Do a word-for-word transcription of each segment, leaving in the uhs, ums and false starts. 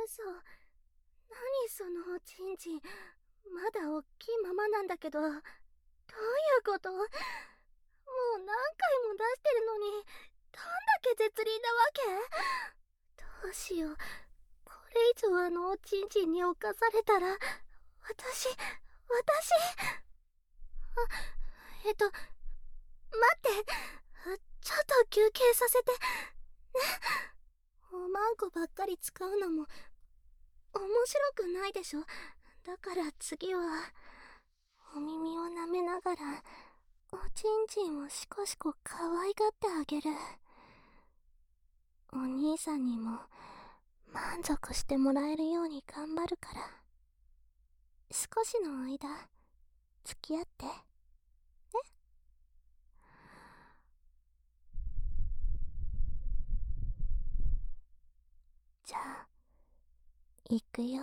嘘。何そのおちんちん。まだおっきいままなんだけど。どういうこと？もう何回も出してるのに、どんだけ絶倫なわけ？どうしよう。これ以上あのおちんちんに侵されたら、私、私、あ、えっと、待って、ちょっと休憩させて、ね。おまんこばっかり使うのも、面白くないでしょ。だから次は、お耳を舐めながら、おちんちんをしこしこ可愛がってあげる。お兄さんにも、満足してもらえるように頑張るから。少しの間、付き合って。ね。じゃあ、行くよ。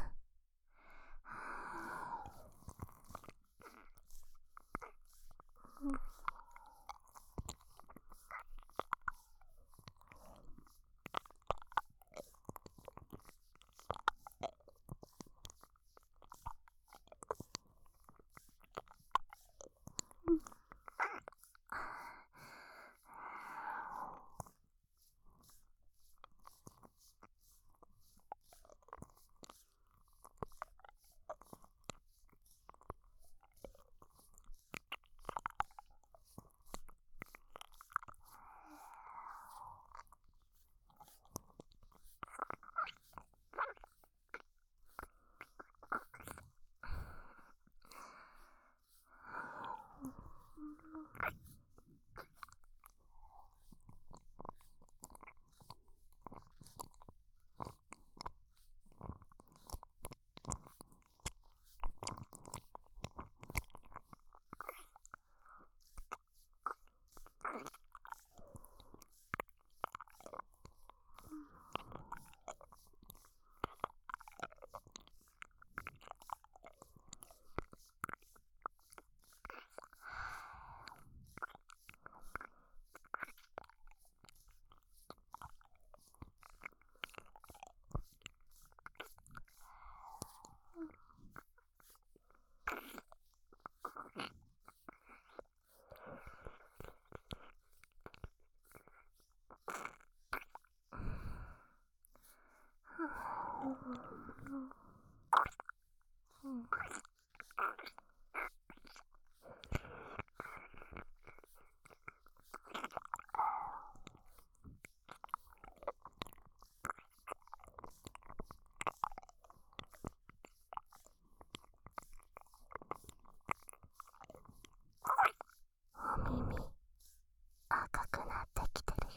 お耳、赤くなってきてるよ。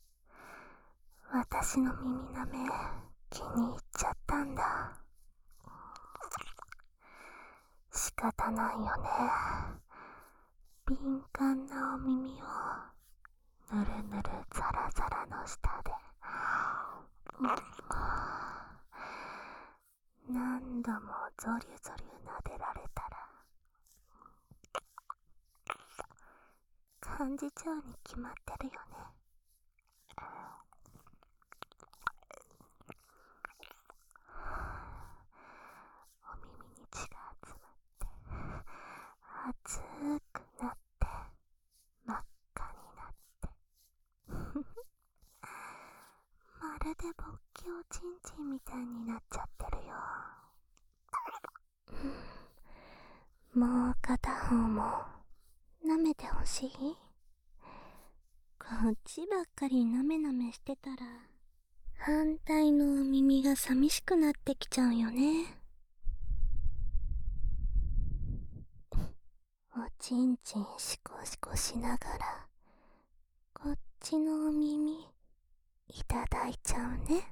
私の耳なめ、気に入っちゃったんだ。仕方ないよね。敏感なお耳をぬるぬるザラザラの下で、うん、何度もゾリュゾリュ撫でられたら感じちゃうに決まってるよね。お耳に血が集まって熱くなって真っ赤になってまるでぼっきおちんちんみたいになっちゃってるよ。もう片方も舐めてほしい？こっちばっかりなめなめしてたら反対のお耳が寂しくなってきちゃうよね。おちんちんシコシコしながらこっちのお耳いただいちゃうね。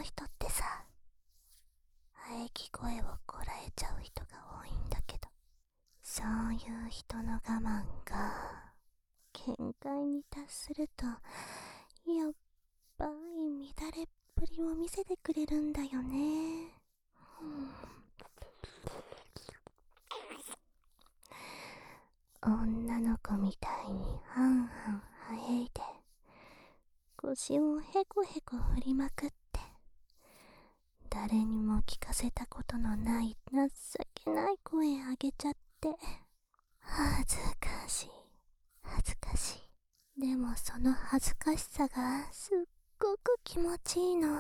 人ってさ、喘ぎ声をこらえちゃう人が多いんだけど、そういう人の我慢が限界に達すると、やっばい乱れっぷりを見せてくれるんだよね。女の子みたいにハンハン喘いで、腰をヘコヘコ振りまくって、誰にも聞かせたことのない情けない声あげちゃって、恥ずかしい、恥ずかしい。でもその恥ずかしさがすっごく気持ちいいの。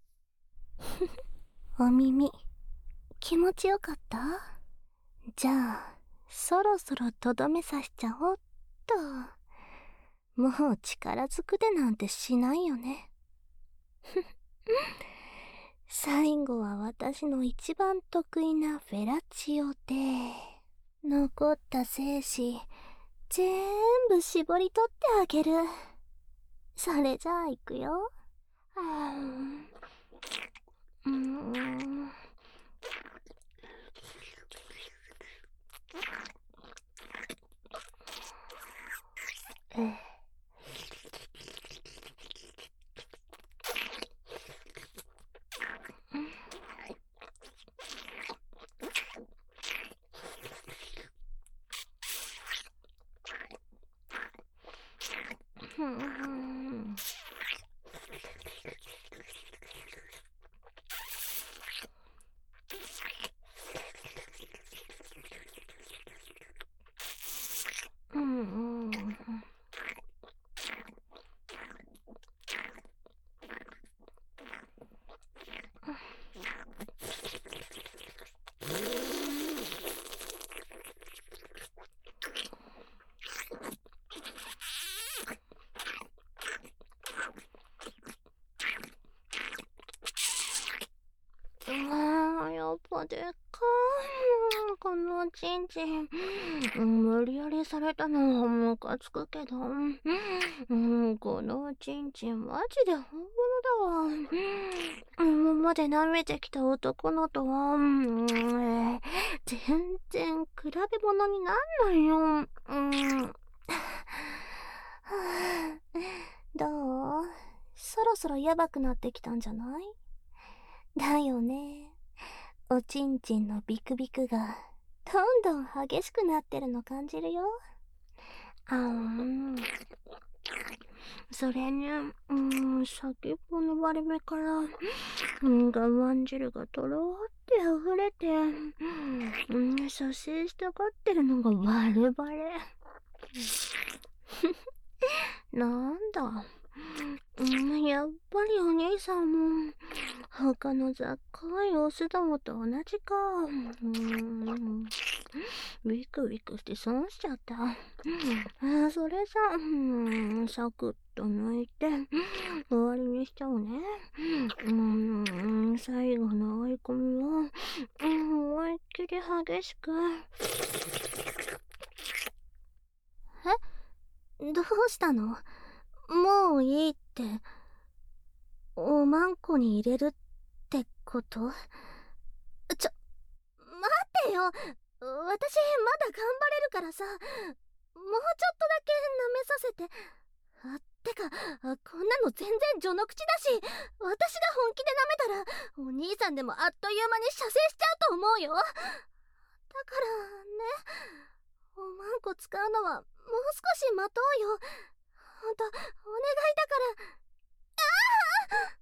お耳、気持ちよかった？じゃあ、そろそろとどめさしちゃおっと。もう力ずくでなんてしないよね。最後は私の一番得意なフェラチオで、残った精子、全部絞り取ってあげる。それじゃあ行くよ。うーん。あー、やっぱでっかい。このちんちん。無理やりされたのはムカつくけど、うん、このちんちんマジで本物だわ。今まで舐めてきた男のとは、うん、全然比べ物になんないよ。うん、どう？そろそろやばくなってきたんじゃない？だよね。おちんちんのビクビクがどんどん激しくなってるの感じるよ。あん。それに、うん、先っぽの割れ目から、うん、我慢汁がとろーって溢れて、うん、射精したがってるのがバレバレ。なんだ。うん、やっぱりお兄さんも他の雑貨いオスどもと同じか。うん、ビクビクして損しちゃった。うん、それさ、うん、サクッと抜いて終わりにしちゃうね。うん、最後の追い込みは、うん、思いっきり激しく。え？どうしたの？もういいって、おまんこに入れるってこと？ちょ、待ってよ。私まだ頑張れるからさ。もうちょっとだけ舐めさせて。あ、てか、こんなの全然序の口だし、私が本気で舐めたら、お兄さんでもあっという間に射精しちゃうと思うよ。だからね、おまんこ使うのはもう少し待とうよ。ほんと、お願いだから。ああ！